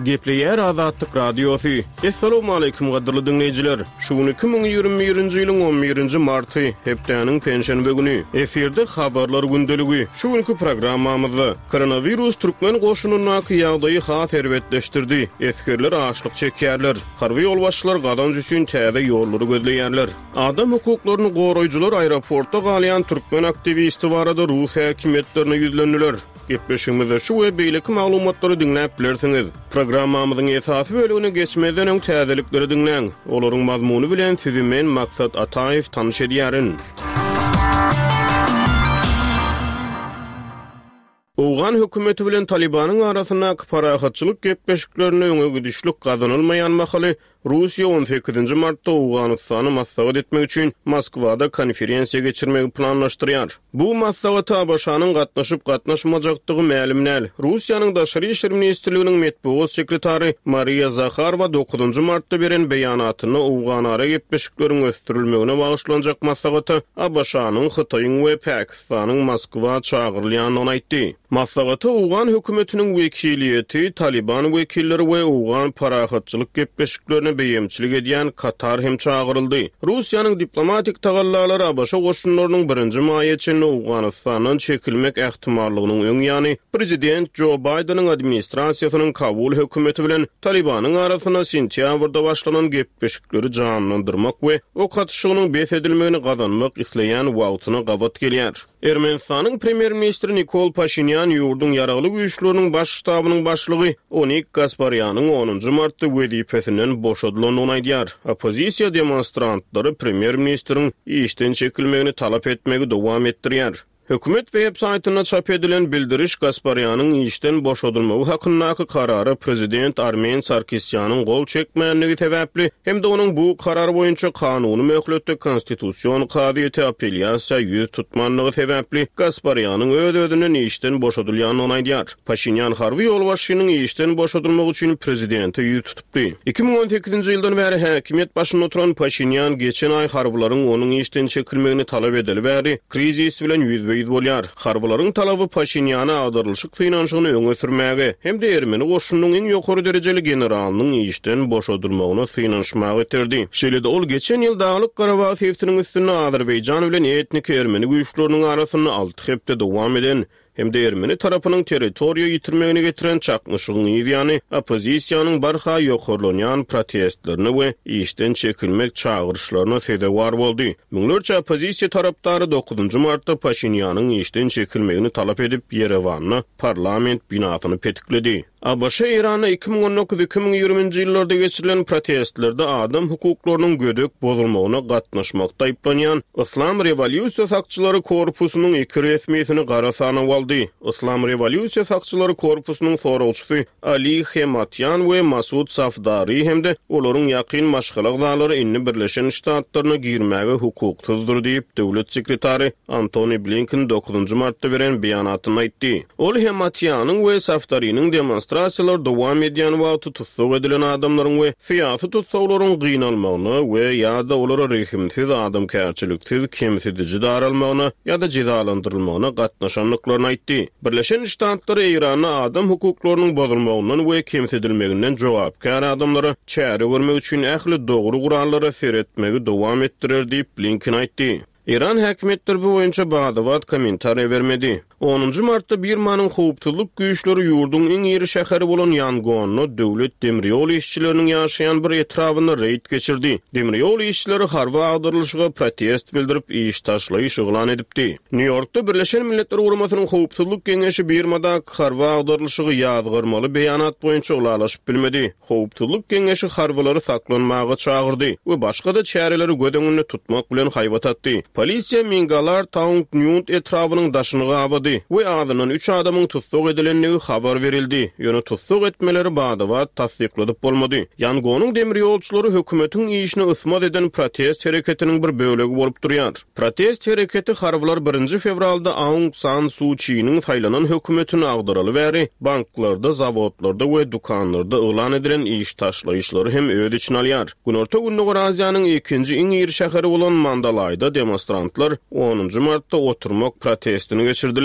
Gepleyer Azatlyk Radiosu. Assalamu alaykum gaderly dinleyijiler. Şuny 2021-nji ýylyň 11-nji marty, hepdeniň penşenbe güni. Eferde habarlar gündeligi. Şuňky programmamyzda koronavirus türkmen goşunyna ýagdaýy has herwetleşdirdi. Eskerler açlyk çekýärler. Harby ýolbaşçylar gadan üçin täze ýollary gözleýärler. Adam hukuklaryny goraýjylar aeroportda galýan türkmen aktivisti barada Rus häkimetlerine ýüzlendiler. Gepleşigimizde şu we beýleki maglumatlary dinläp bilersiňiz. Programmamyzyň esasy bölügine geçmeden öň täzelikleri dinleň. Olaryň mazmuny bilen sizi men Maksat Ataýew tanyş edýärin. Owgan hökümeti bilen Talibanyň arasynda parahatçylyk gepleşiklerini öňe gidişlik gazanylmaýan mahaly Russiýa 18-nji martda Owganystany maslahat etmek üçin Moskwada konferensiýa geçirmegi planlaşdyrýar. Bu maslahatda başanyň gatnaşyp-gatnaşmajakdygy ma'lum näl. Russiýanyň daşary işler ministrliginiň medeniýet sekretary Maria Zakharova 9-njy martda beren beýanatyny Owganara gepleşiklerini ösdürilmegine bagyşlanjak maslahatda başanyň Hytaýyň we Pakistanyň Moskwa çagyrylýanyny aýtdy. Maslahatda Owgan hökümetiniň wekiliýeti, Taliban wekilleri we Owgan parahatçylyk gepleşiklerini beýemçilik edýän Katar hem çagyryldy. Russiýanyň diplomatik tagallalary başa goşunlarynyň 1-nji maýetçini Owganystanyň çekilmek ähtimallygynyň öň ýany prezident Joe Biden'ın administrasiýasynyň Kabul hökümeti bilen Talibanyň arasyna sentýabrda başlanan gepleşikleri janlandyrmak we o katışygynyň besedilmegini gazanmak isleýän wagtyna gabat gelýär. Ermenistanyň premier ministri Nikol Pashinyan ýurdun ýaragly güýçleriniň baş ştabynyň başlygy Onik Gasparyanyň 10-njy martda wezipesinden boşadylynyny aýdýar. Opozisiýa demonstrantlary premier ministriň işden çekilmegini talap etmegi dowam etdirýär. Hökümet web saytyna çap edilen bildiriş Gasparyanyň işden boşadylmagy hakyndaky karary prezident Armen Sarkisyanyň gol çekmänligi sebäpli hemde onuň bu karar boýunça kanuny möhletde konstitusiýon kadyýety apelýasiýa ýüz tutmanlygy sebäpli Gasparyanyň öz-özüne işden boşadylyanyny aýdýar. Pashinyan harby ýolbaşçynyň işden boşadylmagy üçin prezidenti ýüz tutupdy. 2018-nji ýyldan bäri häkimet başynda oturan Pashinyan geçen ay harbylaryň onuň işden çekilmegini talap edeli bäri krizis bilen ýüzbe bolýar. Harbalaryň talaby Pashinyana agdarlyşyk finansyny öňe sürmäge hemde Ermeni goşunynyň iň ýokary derejeli generalynyň işden boşadylmagyna finanşmak etirdi. Şeýle-de ol geçen ýyl Daglyk Garabag seftiniň üstüne Azerbaýjan bilen etnik Ermeni güýçleriniň arasyny 6 hepde dowam eden hemde Ermeni tarapynyň territoriýa ýitirmegine getiren çakmyşygyň ýany opozisiýanyň barha ýokarlanýan protestlerini we işden çekilmek çağırışlaryna sebäp boldy. Müňlerçe opozisiýa tarapdary 9-njy martda Pashinyanyň işden çekilmegini talap edip Yerewanyň parlament binasyny petikledi. ABŞ Irana 2019-2020-nji ýyllarda geçirilen protestlerde adam hukuklarynyň gödek bozulmagyna gatnaşmakda aýplanýan İslam Revolýusiýa sakçylary korpusynyň 2 resmiýetini garasana aldy. İslam Revolýusiýa sakçylary korpusynyň soragçysy Ali Hematyan we Masud Safdari hemde olaryň ýakyn maşgalagdalary inni Birleşen Ştatlaryna girmäge hukuksuzdur diýip döwlet sekretary Antony Blinken 9-njy martda beren beýanatyny aýtdy. Ol Hematyanyň we Safdarynyň demonstrasiýalar dowam edýän wagtda tutsag edilen adamlaryň we syýasy tutsaglaryň gynalmagyny we ýa-da olara rehimsiz adamkärçiliksiz kemsedici daralmagyna ýa-da cezalandyrylmagyna gatnaşanlyklaryny aýtdy. Birleşen Ştatlary Irana adam hukuklarynyň bozulmagyndan we kemsedilmeginden jogapkär adamlara çäre görmek üçin ähli dogry gurallary seretmegi dowam etdirer diýip Blinken aýtdy. İran häkimetleri bu boýunça bagdawat kommentariýa bermedi. 10-njy martda Birmanyň howpsuzlyk güýçleri ýurdun iň ýeri şäheri bolan Yangonyny döwlet demiryol işçileriniň ýaşaýan bir etrawyny reýd geçirdi. Demiryol işçileri harby agdarlyşyga protest bildirip iş taşlaýy şuglan edipdi. New Yorkda Birleşen Milletler Guramasynyň howpsuzlyk geňeşi Birmada harby agdarlyşygy ýazgyrmaly beýanat boýunça ulalaşyp bilmedi. Howpsuzlyk geňeşi harbylary saklanmaga çagyrdy we başga da çäreleri gödeňini tutmak bilen haýbat atdy. Polisiýa Mingalar Town Newt etrawynyň daşyny gawady we adynyň 3 adamyň tutsag edilendigi habar verildi. Ýöne tutsag etmeleri bagdawat tasdiklanıp bolmady. Yangonyň demiryolçylary hökümetiň işini ysmat eden protest hereketiniň bir bölegi bolup durýar. Protest hereketi harbylar 1-nji fevralda Aung San Suu Kyi'niň saýlanan hökümetini agdaraly bäri banklarda, zawodlarda we dukanlarda elan edilen iş taşlaýyşlary hem öýde için alýar. Günorta günde Azýanyň 2-nji iň ýeri şäheri bolan Mandalayda demonstrantlar 10-njy martda oturmak protestini geçirdiler.